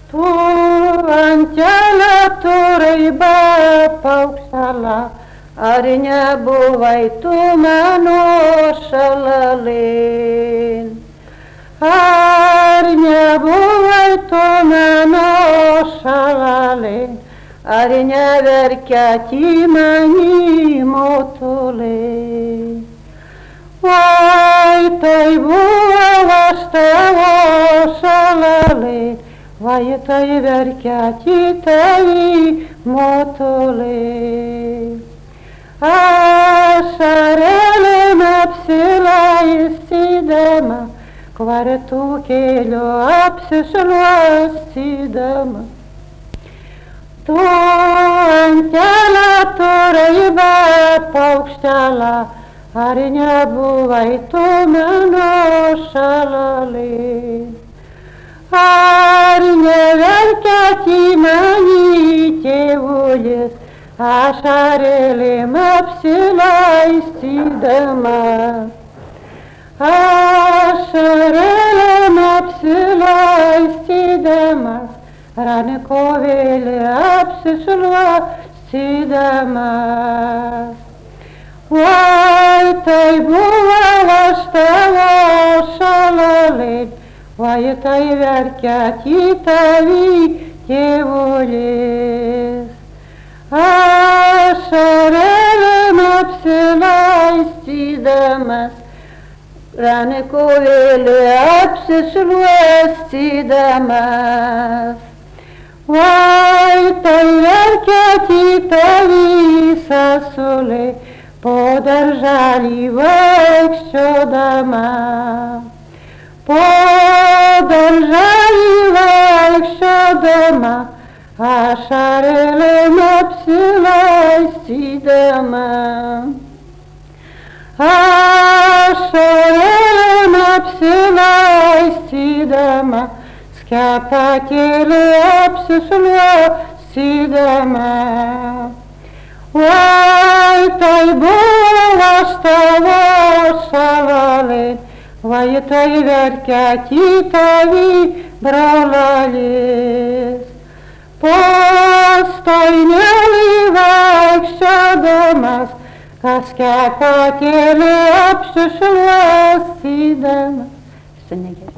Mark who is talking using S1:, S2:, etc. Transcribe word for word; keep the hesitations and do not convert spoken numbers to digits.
S1: Tu ant kelio turai be paukštelą, ar nebuvai tu mano šalalin? Ar nebuvai tu mano šalalin? Ar neverkia timani motuliai? Vai tai buvo aš tavo šalalin, vai tai verkia kitai motuliai. Ašarėlėm apsilaistydama, kvartų keliu apsišluostydama. Tu ant kelio turai be paukštelą, ar nebuvai tu mano šalalin? Ar neverkia timani tėvulis, ašarėlėm apsilaistydama? Ašarėlėm apsilaistydama, rankovėlį apsišluostydama. Vai tai buvo aš tavo šalalin, vai tai verkia kitai tėvulis. Ašarėlėm apsilaistydamas, rankovėlį apsišluostydamas. Vai tai verkia kitai sasuliai, po darželį vaikščiodama. Po darželį vaikščiodama, ašarėlėm apsilaistydama. Ašarėlėm apsilaistydama, skepetėlį apsišluostydama. Vai tai buvo aš tavo šalalin, vai tai verkia kitai brolis. Po stainelį vaikščiodamas, kas skepetėlį apsišluostydamas.